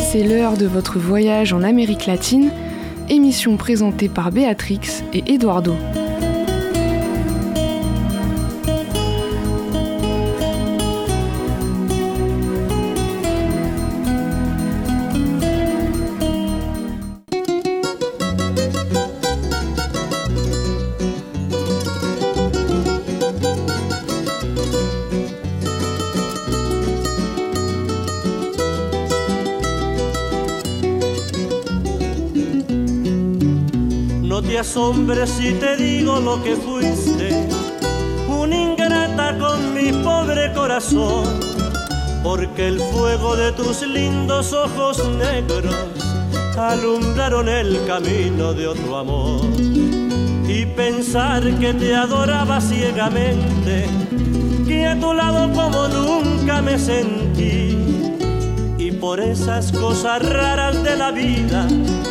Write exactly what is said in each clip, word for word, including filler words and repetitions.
c'est l'heure de votre voyage en Amérique latine, émission présentée par Béatrix et Eduardo. No te asombres si te digo lo que fuiste, una ingrata con mi pobre corazón, porque el fuego de tus lindos ojos negros alumbraron el camino de otro amor. Y pensar que te adoraba ciegamente, que a tu lado como nunca me sentí, y por esas cosas raras de la vida,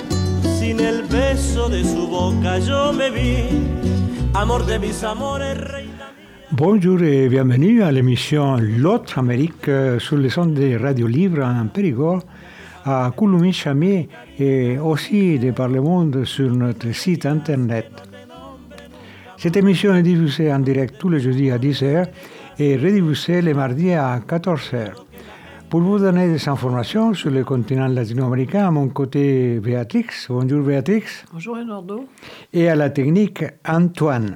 sin el beso de su boca yo me vi, amor de mis amores, reina mía. Bonjour et bienvenue à l'émission L'autre Amérique sur les ondes de Radio Libre en Périgord, à Coulommiers-Chamiers et aussi de par le monde sur notre site internet. Cette émission est diffusée en direct tous les jeudis à dix heures et rediffusée les mardis à quatorze heures. Pour vous donner des informations sur le continent latino-américain, à mon côté, Béatrix. Bonjour Béatrix. Bonjour Eduardo. Et à la technique, Antoine.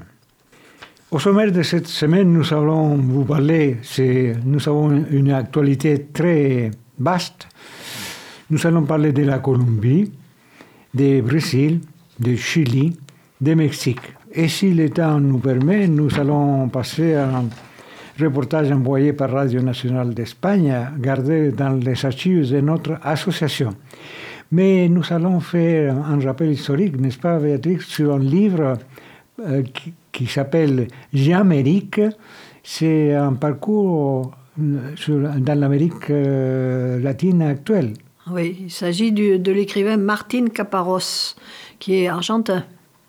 Au sommaire de cette semaine, nous allons vous parler, c'est, nous avons une actualité très vaste. Nous allons parler de la Colombie, du Brésil, du Chili, du Mexique. Et si le temps nous permet, nous allons passer à un reportage envoyé par Radio Nationale d'Espagne, gardé dans les archives de notre association. Mais nous allons faire un rappel historique, n'est-ce pas Béatrix, sur un livre euh, qui, qui s'appelle J'Amérique. C'est un parcours sur, dans l'Amérique euh, latine actuelle. Oui, il s'agit du, de l'écrivain Martín Caparrós, qui est argentin.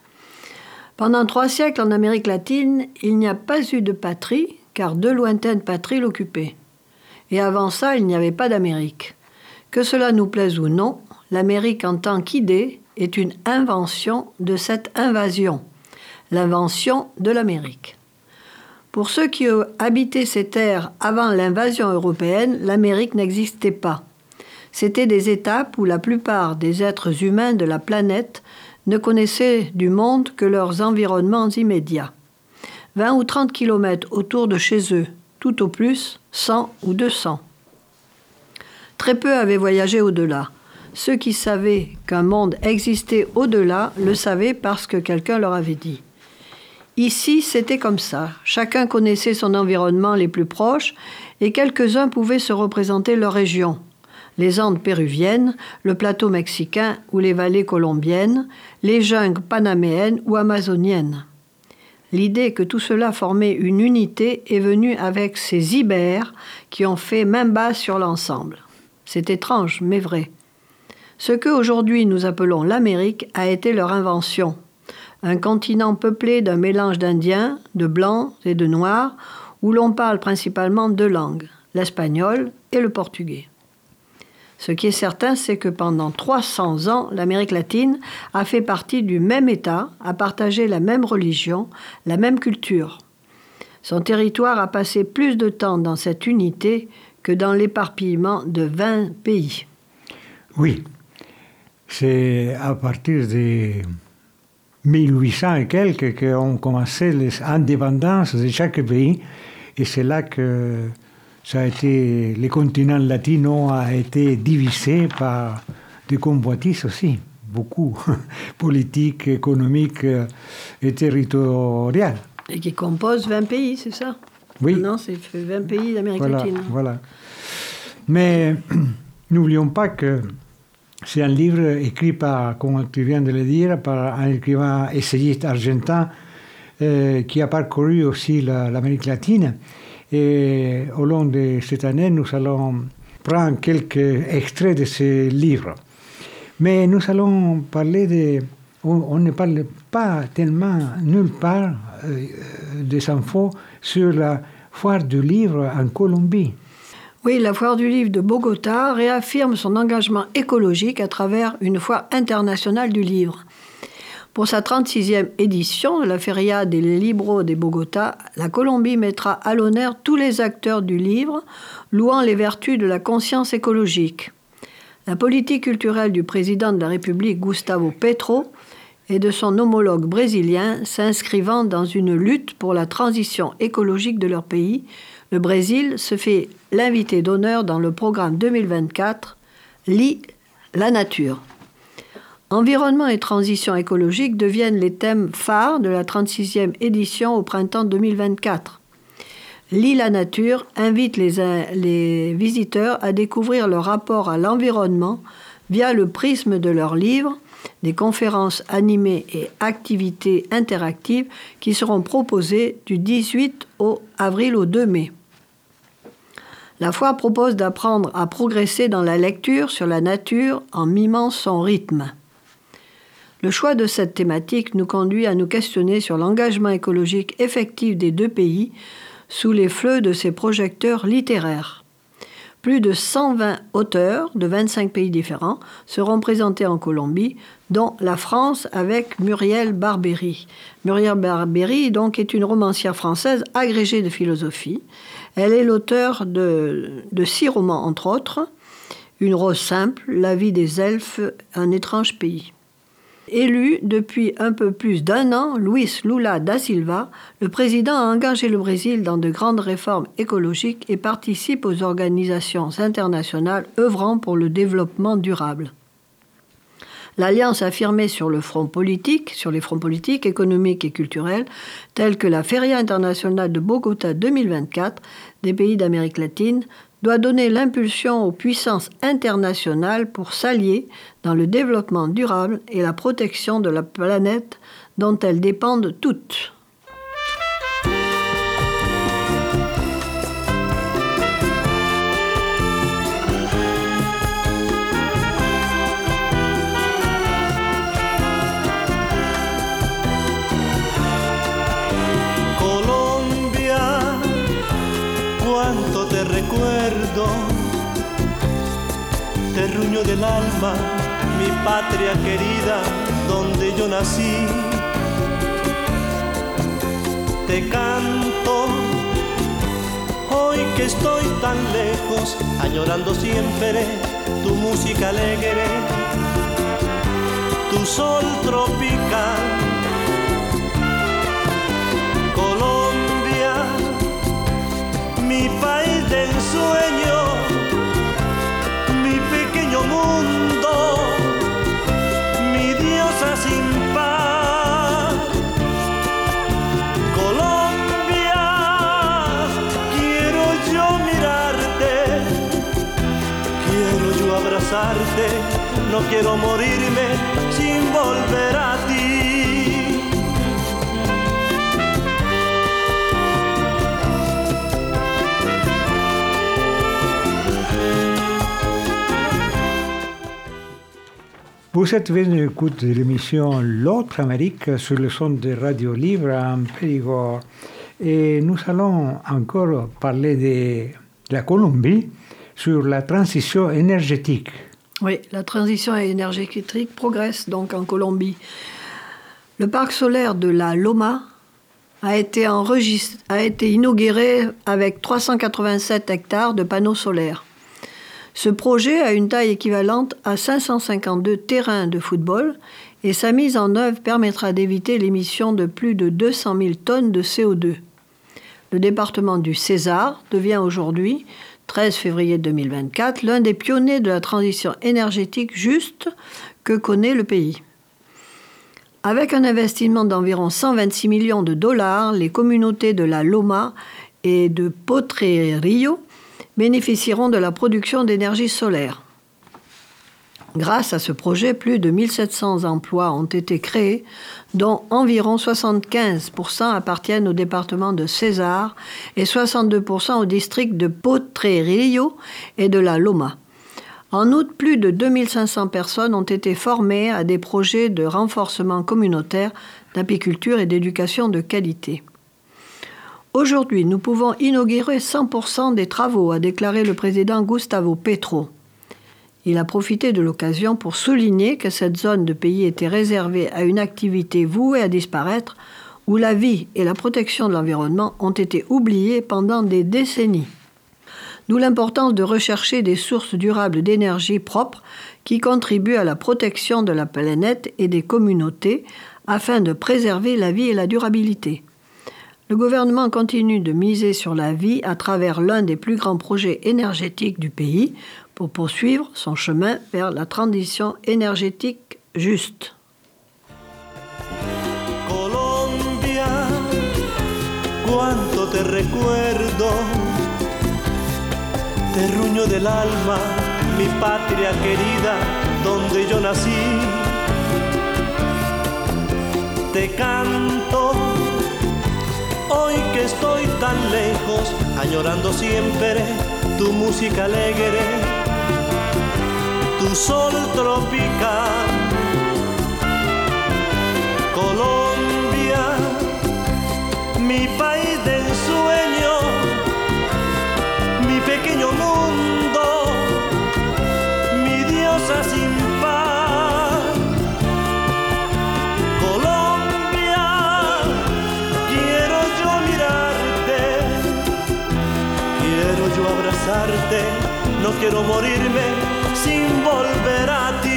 Pendant trois siècles en Amérique latine, il n'y a pas eu de patrie, car deux lointaines patries l'occupaient. Et avant ça, il n'y avait pas d'Amérique. Que cela nous plaise ou non, l'Amérique en tant qu'idée est une invention de cette invasion, l'invention de l'Amérique. Pour ceux qui ont habité ces terres avant l'invasion européenne, l'Amérique n'existait pas. C'étaient des étapes où la plupart des êtres humains de la planète ne connaissaient du monde que leurs environnements immédiats. vingt ou trente kilomètres autour de chez eux, tout au plus cent ou deux cents. Très peu avaient voyagé au-delà. Ceux qui savaient qu'un monde existait au-delà le savaient parce que quelqu'un leur avait dit. Ici, c'était comme ça. Chacun connaissait son environnement les plus proches et quelques-uns pouvaient se représenter leur région. Les Andes péruviennes, le plateau mexicain ou les vallées colombiennes, les jungles panaméennes ou amazoniennes. L'idée que tout cela formait une unité est venue avec ces Ibères qui ont fait main basse sur l'ensemble. C'est étrange, mais vrai. Ce qu'aujourd'hui nous appelons l'Amérique a été leur invention. Un continent peuplé d'un mélange d'Indiens, de Blancs et de Noirs, où l'on parle principalement deux langues, l'espagnol et le portugais. Ce qui est certain, c'est que pendant trois cents ans, l'Amérique latine a fait partie du même État, a partagé la même religion, la même culture. Son territoire a passé plus de temps dans cette unité que dans l'éparpillement de vingt pays. Oui, c'est à partir de mille huit cents et quelques qu'ont commencé les indépendances de chaque pays, et c'est là que ça a été, le continent latino a été divisé par des convoitises aussi, beaucoup, politiques, économiques et territoriales. Et qui composent vingt pays, c'est ça? Oui. Non, c'est vingt pays d'Amérique voilà, latine. Voilà. Mais n'oublions pas que c'est un livre écrit par, comme tu viens de le dire, par un écrivain essayiste argentin euh, qui a parcouru aussi la, l'Amérique latine. Et au long de cette année, nous allons prendre quelques extraits de ce livre. Mais nous allons parler de... On, on ne parle pas tellement, nulle part, euh, des infos sur la foire du livre en Colombie. Oui, la Foire du Livre de Bogota réaffirme son engagement écologique à travers une foire internationale du livre. Pour sa trente-sixième édition, la Feria del Libro de Bogota, la Colombie mettra à l'honneur tous les acteurs du livre, louant les vertus de la conscience écologique. La politique culturelle du président de la République, Gustavo Petro, et de son homologue brésilien s'inscrivant dans une lutte pour la transition écologique de leur pays, le Brésil se fait l'invité d'honneur dans le programme deux mille vingt-quatre « Lis la nature ». Environnement et transition écologique deviennent les thèmes phares de la trente-sixième édition au printemps deux mille vingt-quatre. Lis la nature invite les, les visiteurs à découvrir leur rapport à l'environnement via le prisme de leurs livres, des conférences animées et activités interactives qui seront proposées du dix-huit avril au deux mai. La foire propose d'apprendre à progresser dans la lecture sur la nature en mimant son rythme. Le choix de cette thématique nous conduit à nous questionner sur l'engagement écologique effectif des deux pays sous les feux de ces projecteurs littéraires. Plus de cent vingt auteurs de vingt-cinq pays différents seront présentés en Colombie, dont la France avec Muriel Barbery. Muriel Barbery donc, est une romancière française agrégée de philosophie. Elle est l'auteure de, de six romans, entre autres, Une rose simple, La vie des elfes, Un étrange pays. Élu depuis un peu plus d'un an, Luis Lula da Silva, le président a engagé le Brésil dans de grandes réformes écologiques et participe aux organisations internationales œuvrant pour le développement durable. L'alliance affirmée sur le front politique, sur les fronts politiques, économiques et culturels, tels que la Feria internationale de Bogota deux mille vingt-quatre des pays d'Amérique latine, doit donner l'impulsion aux puissances internationales pour s'allier dans le développement durable et la protection de la planète dont elles dépendent toutes. Recuerdo, terruño del alma, mi patria querida, donde yo nací. Te canto, hoy que estoy tan lejos, añorando siempre tu música alegre, tu sol tropical. Colombia, mi país de ensueño, mi pequeño mundo, mi diosa sin par. Colombia, quiero yo mirarte, quiero yo abrazarte, no quiero morirme sin volver a ti. Vous êtes venu écouter l'émission L'autre Amérique sur le son de Radio Libre en Périgord. Et nous allons encore parler de la Colombie sur la transition énergétique. Oui, la transition énergétique progresse donc en Colombie. Le parc solaire de la Loma a été, enregistré, a été inauguré avec trois cent quatre-vingt-sept hectares de panneaux solaires. Ce projet a une taille équivalente à cinq cent cinquante-deux terrains de football et sa mise en œuvre permettra d'éviter l'émission de plus de deux cent mille tonnes de C O deux. Le département du César devient aujourd'hui, treize février deux mille vingt-quatre, l'un des pionniers de la transition énergétique juste que connaît le pays. Avec un investissement d'environ cent vingt-six millions de dollars, les communautés de la Loma et de Potrerillo bénéficieront de la production d'énergie solaire. Grâce à ce projet, plus de mille sept cents emplois ont été créés, dont environ soixante-quinze pour cent appartiennent au département de César et soixante-deux pour cent au district de Potrerillo et de la Loma. En août, plus de deux mille cinq cents personnes ont été formées à des projets de renforcement communautaire, d'apiculture et d'éducation de qualité. Aujourd'hui, nous pouvons inaugurer cent pour cent des travaux, a déclaré le président Gustavo Petro. Il a profité de l'occasion pour souligner que cette zone de pays était réservée à une activité vouée à disparaître, où la vie et la protection de l'environnement ont été oubliées pendant des décennies. D'où l'importance de rechercher des sources durables d'énergie propres qui contribuent à la protection de la planète et des communautés afin de préserver la vie et la durabilité. Le gouvernement continue de miser sur la vie à travers l'un des plus grands projets énergétiques du pays pour poursuivre son chemin vers la transition énergétique juste. Colombia, cuánto te recuerdo, terruño del alma, mi patria querida, donde yo nací. Te canto hoy que estoy tan lejos, añorando siempre tu música alegre, tu sol tropical. Colombia, mi país de ensueño, mi pequeño mundo, mi diosa sin par. Colombia, quiero yo mirarte, quiero yo abrazarte, no quiero morirme sin volver a ti.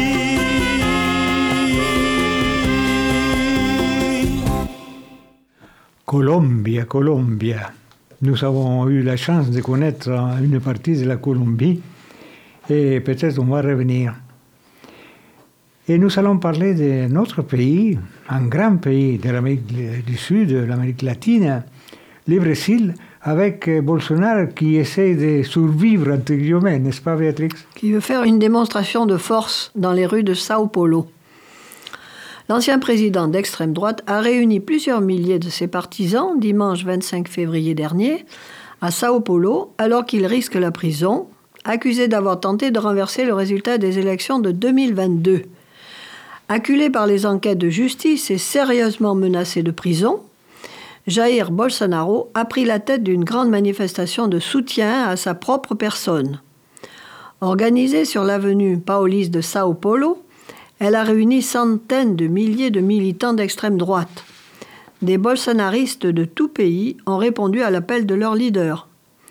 Colombia, Colombia. Nous avons eu la chance de connaître une partie de la Colombie et peut-être on va revenir. Et nous allons parler de notre pays, un grand pays de l'Amérique du Sud, de l'Amérique latine, le Brésil, avec Bolsonaro qui essaie de survivre, entre guillemets, n'est-ce pas Béatrix? Qui veut faire une démonstration de force dans les rues de Sao Paulo. L'ancien président d'extrême droite a réuni plusieurs milliers de ses partisans dimanche vingt-cinq février dernier à Sao Paulo, alors qu'il risque la prison, accusé d'avoir tenté de renverser le résultat des élections de deux mille vingt-deux. Acculé par les enquêtes de justice et sérieusement menacé de prison, Jair Bolsonaro a pris la tête d'une grande manifestation de soutien à sa propre personne. Organisée sur l'avenue Paulista de Sao Paulo, elle a réuni centaines de milliers de militants d'extrême droite. Des bolsonaristes de tout pays ont répondu à l'appel de leur leader.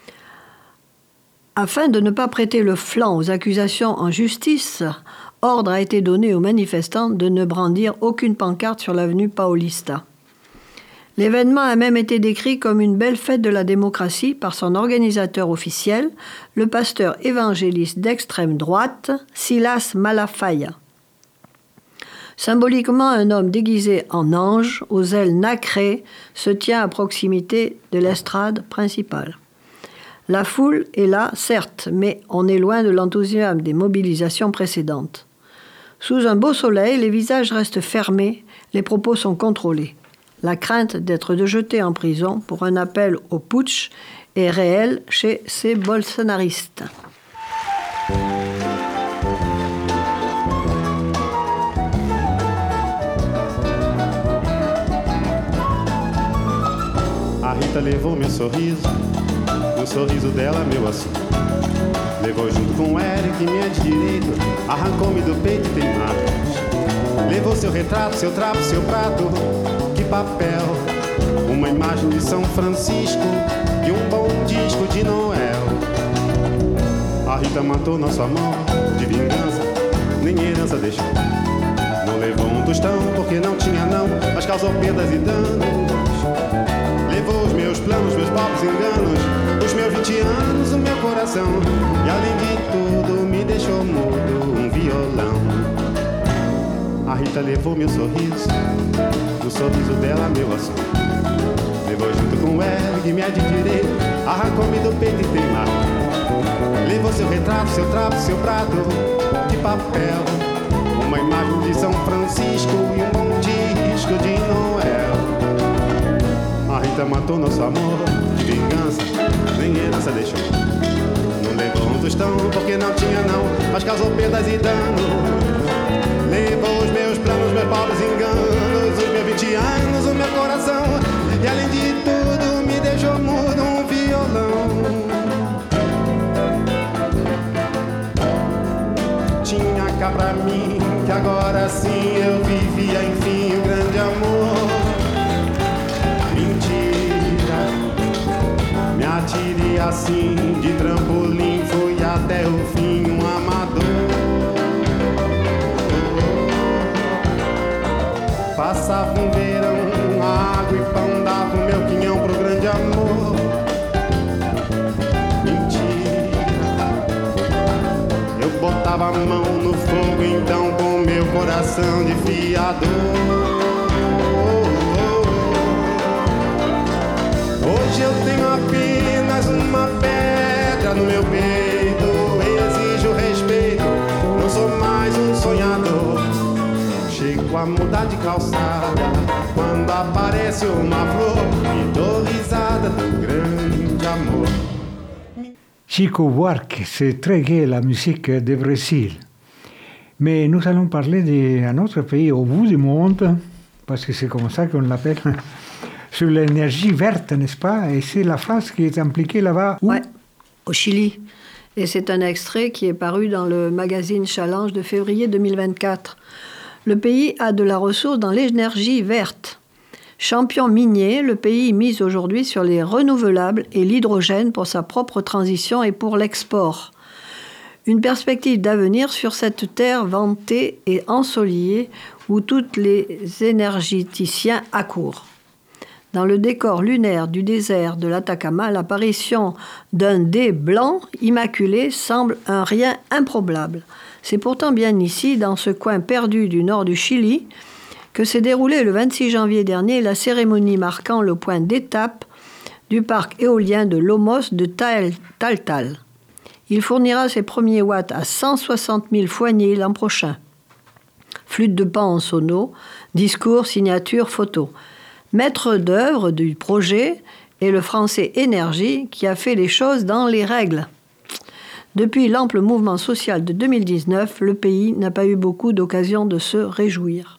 Afin de ne pas prêter le flanc aux accusations en justice, ordre a été donné aux manifestants de ne brandir aucune pancarte sur l'avenue Paulista. L'événement a même été décrit comme une belle fête de la démocratie par son organisateur officiel, le pasteur évangéliste d'extrême droite, Silas Malafaia. Symboliquement, un homme déguisé en ange, aux ailes nacrées, se tient à proximité de l'estrade principale. La foule est là, certes, mais on est loin de l'enthousiasme des mobilisations précédentes. Sous un beau soleil, les visages restent fermés, les propos sont contrôlés. La crainte d'être jeté en prison pour un appel au putsch est réelle chez ces bolsonaristes. A Rita levou meu sorriso, o sorriso dela meu assim. Levou junto com o Eric, minha de direita, arrancou-me do peito e tem marcas. Levou seu retrato, seu trapo, seu prato, que papel. Uma imagem de São Francisco e um bom disco de Noel. A Rita matou nosso amor de vingança, nem herança deixou. Não levou um tostão porque não tinha não, mas causou perdas e danos. Levou os meus planos, meus pobres enganos, os meus vinte anos, o meu coração. E além de tudo me deixou mudo, um violão. A Rita levou meu sorriso, o sorriso dela meu assunto. Levou junto com o Eric, me adquirei, arrancou-me do peito e tem marca. Levou seu retrato, seu trapo, seu prato de papel. Uma imagem de São Francisco e um bom disco de Noel. A Rita matou nosso amor de vingança, nem herança deixou. Não levou um tostão porque não tinha não, mas causou perdas e danos. Levou os meus planos, meus pobres enganos, os meus vinte anos, o meu coração. E além de tudo me hoje eu mudo um violão. Tinha cá pra mim que agora sim eu vivia enfim o grande amor. Mentira, me atirei assim de trampolim, fui até o fim um amador. Passava um verão, água e pão, dava o meu quinhão pro grande amor. Mentira, eu botava a mão no fogo então com meu coração de fiador. Hoje eu tenho apenas uma pedra no meu peito, exijo respeito, não sou mais um sonhador. Chego a mudar de calçada quando aparece uma flor e dou risada do grande amor. Chico Buarque, c'est très gai la musique du Brésil. Mais nous allons parler d'un autre pays au bout du monde, parce que c'est comme ça qu'on l'appelle, sur l'énergie verte, n'est-ce pas? Et c'est la France qui est impliquée là-bas. Oui, au Chili. Et c'est un extrait qui est paru dans le magazine Challenge de février deux mille vingt-quatre. Le pays a de la ressource dans l'énergie verte. Champion minier, le pays mise aujourd'hui sur les renouvelables et l'hydrogène pour sa propre transition et pour l'export. Une perspective d'avenir sur cette terre vantée et ensoleillée où tous les énergéticiens accourent. Dans le décor lunaire du désert de l'Atacama, l'apparition d'un dé blanc immaculé semble un rien improbable. C'est pourtant bien ici, dans ce coin perdu du nord du Chili, que s'est déroulée le vingt-six janvier dernier la cérémonie marquant le point d'étape du parc éolien de Lomos de Taltal. Il fournira ses premiers watts à cent soixante mille foyers l'an prochain. Flûte de pan en sono, discours, signature, photo. Maître d'œuvre du projet est le français Énergie qui a fait les choses dans les règles. Depuis l'ample mouvement social de deux mille dix-neuf, le pays n'a pas eu beaucoup d'occasions de se réjouir.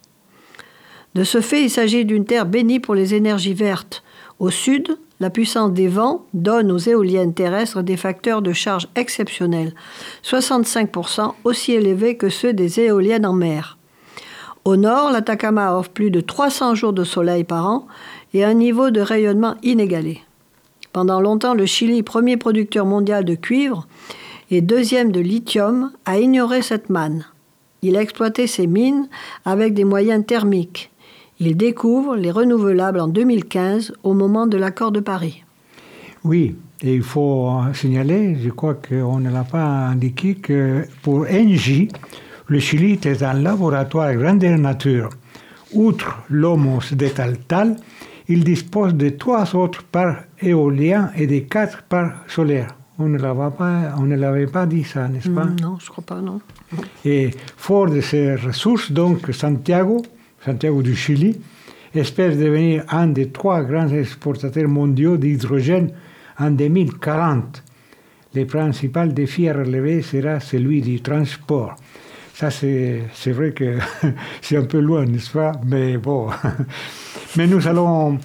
De ce fait, il s'agit d'une terre bénie pour les énergies vertes. Au sud, la puissance des vents donne aux éoliennes terrestres des facteurs de charge exceptionnels, soixante-cinq pour cent aussi élevés que ceux des éoliennes en mer. Au nord, l'Atacama offre plus de trois cents jours de soleil par an et un niveau de rayonnement inégalé. Pendant longtemps, le Chili, premier producteur mondial de cuivre et deuxième de lithium, a ignoré cette manne. Il a exploité ses mines avec des moyens thermiques. Il découvre les renouvelables en deux mille quinze, au moment de l'accord de Paris. Oui, et il faut signaler, je crois qu'on ne l'a pas indiqué, que pour Engie, le Chili était un laboratoire grandeur nature. Outre Lomos de Taltal, il dispose de trois autres parcs éoliens et de quatre parcs solaires. On ne l'avait pas, on ne l'avait pas dit ça, n'est-ce pas? Mmh, non, je ne crois pas, non. Et fort de ces ressources, donc, Santiago, Santiago du Chili, espère devenir un des trois grands exportateurs mondiaux d'hydrogène en deux mille quarante. Le principal défi à relever sera celui du transport. Ça, c'est, c'est vrai que c'est un peu loin, n'est-ce pas? Mais bon. Mais nous allons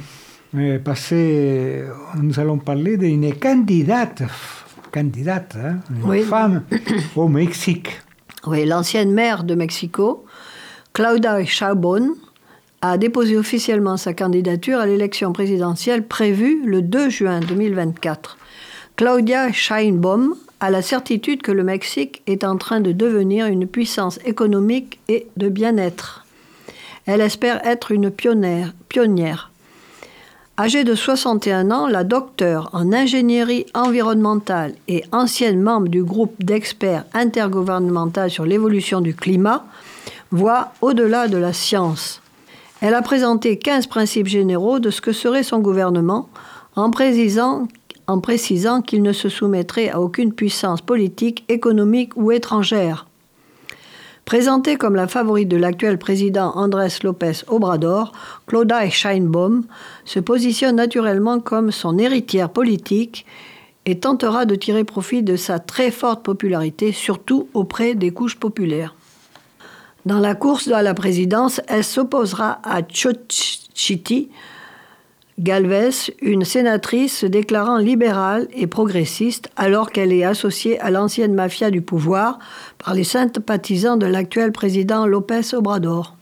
passer, nous allons parler d'une candidate, candidate, hein, une oui. femme au Mexique. Oui, l'ancienne maire de Mexico, Claudia Sheinbaum, a déposé officiellement sa candidature à l'élection présidentielle prévue le deux juin deux mille vingt-quatre. Claudia Sheinbaum a la certitude que le Mexique est en train de devenir une puissance économique et de bien-être. Elle espère être une pionnière. pionnière. Âgée de soixante et un ans, la docteure en ingénierie environnementale et ancienne membre du groupe d'experts intergouvernemental sur l'évolution du climat voit au-delà de la science. Elle a présenté quinze principes généraux de ce que serait son gouvernement en précisant, en précisant qu'il ne se soumettrait à aucune puissance politique, économique ou étrangère. Présentée comme la favorite de l'actuel président Andrés López Obrador, Claudia Sheinbaum se positionne naturellement comme son héritière politique et tentera de tirer profit de sa très forte popularité, surtout auprès des couches populaires. Dans la course à la présidence, elle s'opposera à Xochitl Galvez, une sénatrice se déclarant libérale et progressiste alors qu'elle est associée à l'ancienne mafia du pouvoir par les sympathisants de l'actuel président López Obrador.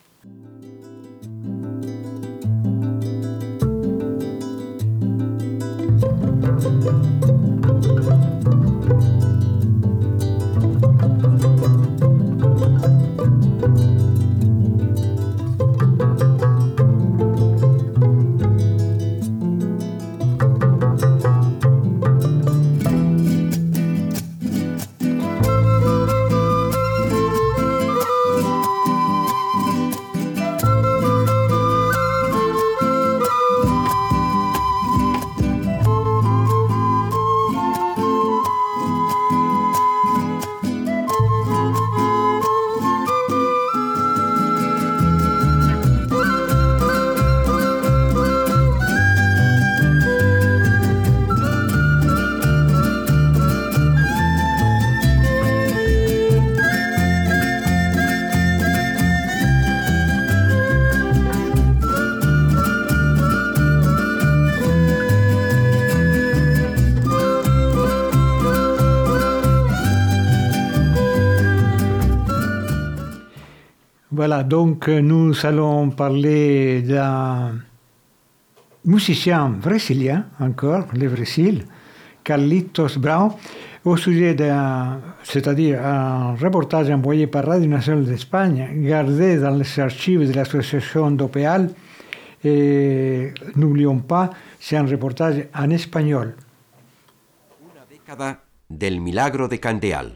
Voilà, donc nous allons parler d'un musicien brésilien, encore, le Brésil, Carlitos Brown, au sujet d'un, c'est-à-dire un reportage envoyé par Radio Nacional d'Espagne, gardé dans les archives de l'association Dopeal. Et n'oublions pas, c'est un reportage en espagnol. Una década del milagro de Candeal.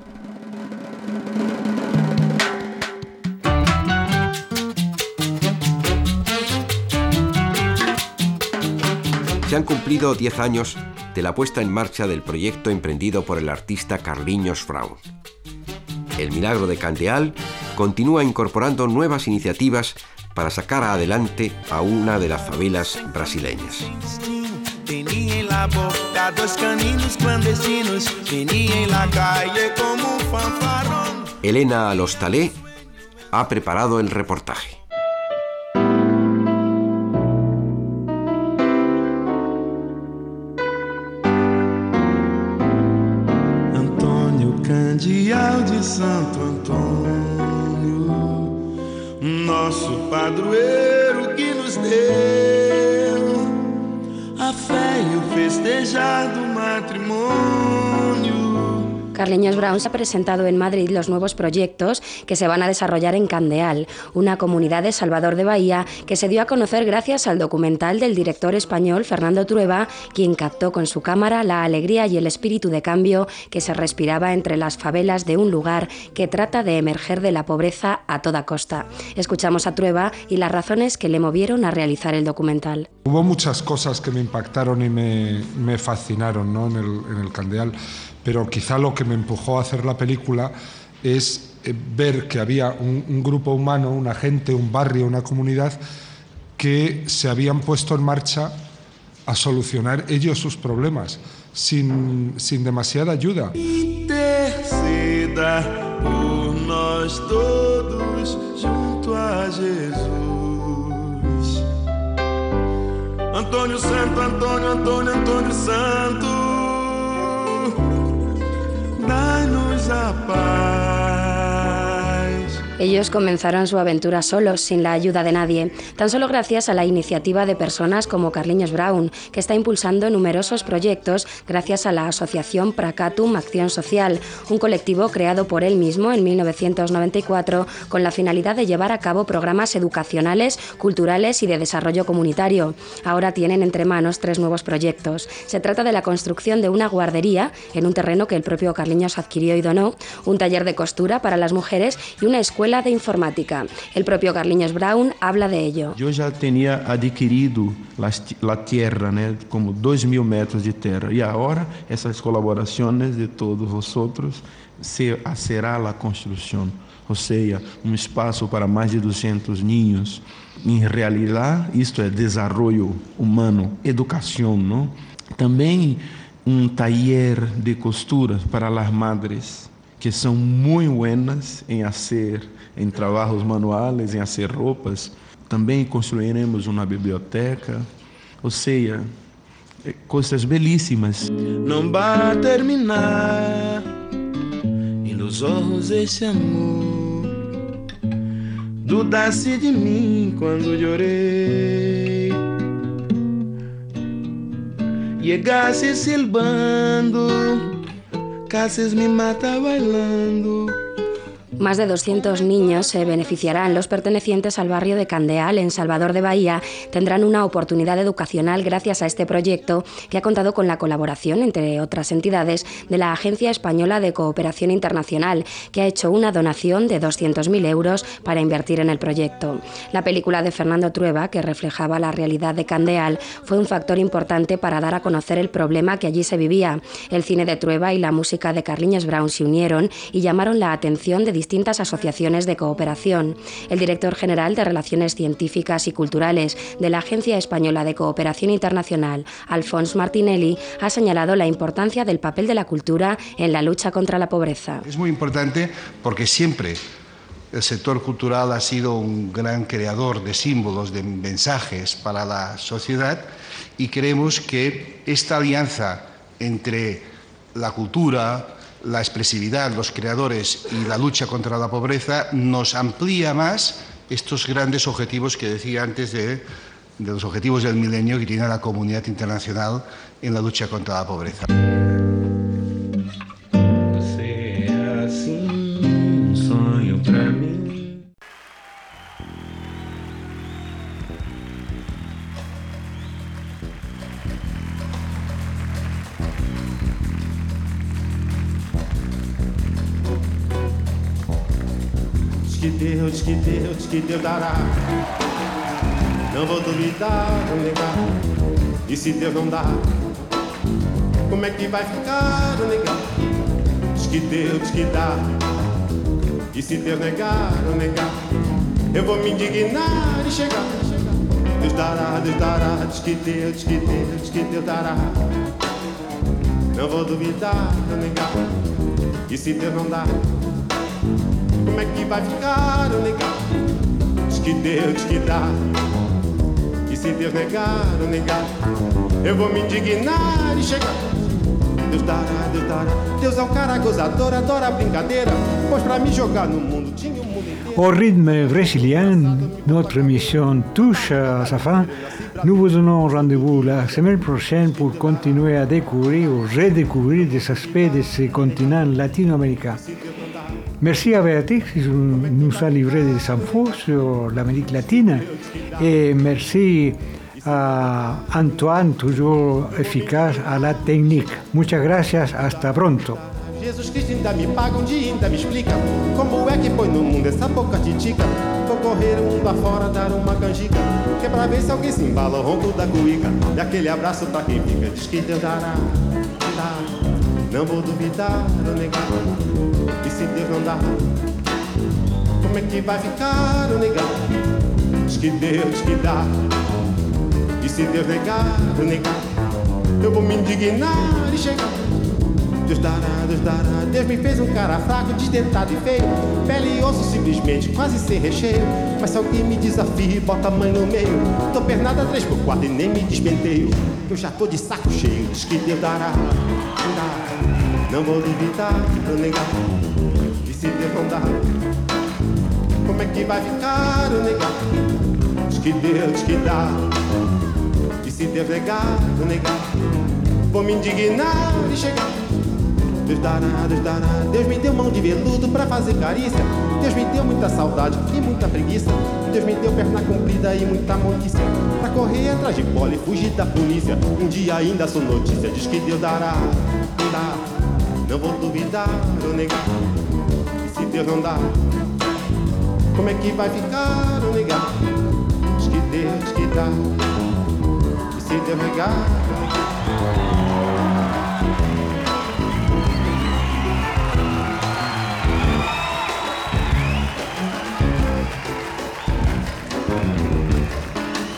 Se han cumplido diez años de la puesta en marcha del proyecto emprendido por el artista Carlinhos Brown. El Milagro de Candeal continúa incorporando nuevas iniciativas para sacar adelante a una de las favelas brasileñas. Tenía en la boca dos caninos clandestinos, tenía en la calle como un fanfarrón. Elena Alostalé ha preparado el reportaje. Candeal de Santo Antônio, nosso padroeiro que nos deu a fé e o festejado matrimônio. Carlinhos Brown se ha presentado en Madrid los nuevos proyectos que se van a desarrollar en Candeal, una comunidad de Salvador de Bahía que se dio a conocer gracias al documental del director español Fernando Trueba, quien captó con su cámara la alegría y el espíritu de cambio que se respiraba entre las favelas de un lugar que trata de emerger de la pobreza a toda costa. Escuchamos a Trueba y las razones que le movieron a realizar el documental. Hubo muchas cosas que me impactaron y me, me fascinaron, ¿no? en, el, en el Candeal. Pero quizá lo que me empujó a hacer la película es ver que había un, un grupo humano, una gente, un barrio, una comunidad que se habían puesto en marcha a solucionar ellos sus problemas sin, sin demasiada ayuda. Interceda por nós todos junto a Jesus. Antônio Santo, Antônio, Antônio, Antônio Santo. Danos a paz. Ellos comenzaron su aventura solos, sin la ayuda de nadie, tan solo gracias a la iniciativa de personas como Carlinhos Brown, que está impulsando numerosos proyectos gracias a la asociación Pracatum Acción Social, un colectivo creado por él mismo en mil novecientos noventa y cuatro con la finalidad de llevar a cabo programas educacionales, culturales y de desarrollo comunitario. Ahora tienen entre manos tres nuevos proyectos. Se trata de la construcción de una guardería en un terreno que el propio Carlinhos adquirió y donó, un taller de costura para las mujeres y una escuela de informática. El propio Carlinhos Brown habla de ello. Yo ya tenía adquirido la, la tierra, ¿no? como dos mil metros de tierra, y ahora esas colaboraciones de todos vosotros se hacerá la construcción, o sea, un espacio para más de doscientos niños. En realidad, esto es desarrollo humano, educación, ¿no? También un taller de costuras para las madres, que son muy buenas en hacer, en trabajos manuales, en hacer ropas. Também construiremos uma biblioteca, ou seja, coisas belíssimas. Não vai terminar e nos olhos esse amor. Dudasse de mim quando chorei. Llegasse silbando, casi me mata bailando. Más de doscientos niños se beneficiarán. Los pertenecientes al barrio de Candeal, en Salvador de Bahía, tendrán una oportunidad educacional gracias a este proyecto que ha contado con la colaboración, entre otras entidades, de la Agencia Española de Cooperación Internacional, que ha hecho una donación de doscientos mil euros para invertir en el proyecto. La película de Fernando Trueba, que reflejaba la realidad de Candeal, fue un factor importante para dar a conocer el problema que allí se vivía. El cine de Trueba y la música de Carlinhos Brown se unieron y llamaron la atención de distintas asociaciones de cooperación. El director general de Relaciones Científicas y Culturales de la Agencia Española de Cooperación Internacional, Alphonse Martinelli, ha señalado la importancia del papel de la cultura en la lucha contra la pobreza. Es muy importante porque siempre el sector cultural ha sido un gran creador de símbolos, de mensajes para la sociedad, y creemos que esta alianza entre la cultura, la expresividad, los creadores y la lucha contra la pobreza nos amplía más estos grandes objetivos que decía antes de, de los objetivos del milenio que tiene la comunidad internacional en la lucha contra la pobreza. Você é assim, um sonho pra mim. Diz que Deus, diz que Deus, diz que Deus dará. Não vou duvidar, não negar. E se Deus não dá, como é que vai ficar, não negar? Diz que Deus, diz que dá. E se Deus negar, não negar, eu vou me indignar e chegar. Deus dará, Deus dará. Diz que Deus, diz que Deus, diz que Deus dará. Não vou duvidar, não negar. E se Deus não dá, como é que vai ficar ou negar? Diz que Deus, diz que dá. E se Deus negar ou negar, eu vou me indignar e chegar. Deus dará, Deus dará. Deus é o cara gozador, adora a brincadeira, pois pra me jogar no mundo tinha um mundo inteiro. Au rythme brésilien, notre émission touche à sa fin. Nous vous donnons rendez-vous la semaine prochaine pour continuer à découvrir ou redécouvrir des aspects de ce continent latino-américain. Merci à Béatrix qui nous a livré des infos sur l'Amérique latine et merci a Antoine, toujours efficace à la technique. Muchas gracias, hasta pronto. Jesus Cristo ainda me paga um dia, ainda me explica como é que põe no mundo essa boca titica. Vou correr o mundo afora, dar uma canjica, que é pra ver se alguém se embala o ronco da cuíca. E aquele abraço pra quem fica, diz que Deus dará, dá. Não vou duvidar ou negar. E se Deus não dá, como é que vai ficar ou negar? Diz que Deus que dá. E se Deus negar ou negar, eu vou me indignar e chegar. Deus dará, Deus dará. Deus me fez um cara fraco, desdentado e feio, pele e osso simplesmente, quase sem recheio. Mas se alguém me desafia e bota a mãe no meio, tô pernada três por quatro e nem me despenteio. Eu já tô de saco cheio, diz que Deus dará, dará. Não vou duvidar ou negar. E se Deus não dá, como é que vai ficar ou negar? Diz que Deus que dá. E se Deus negar ou negar, vou me indignar e chegar. Deus dará, Deus dará. Deus me deu mão de veludo pra fazer carícia. Deus me deu muita saudade e muita preguiça. Deus me deu perna comprida e muita malícia, pra correr atrás de bola e fugir da polícia. Um dia ainda sou notícia, diz que Deus dará, dá. Não vou duvidar ou negar. E se Deus não dá, como é que vai ficar ou negar? Diz que Deus que dá. E se Deus negar, ou negar,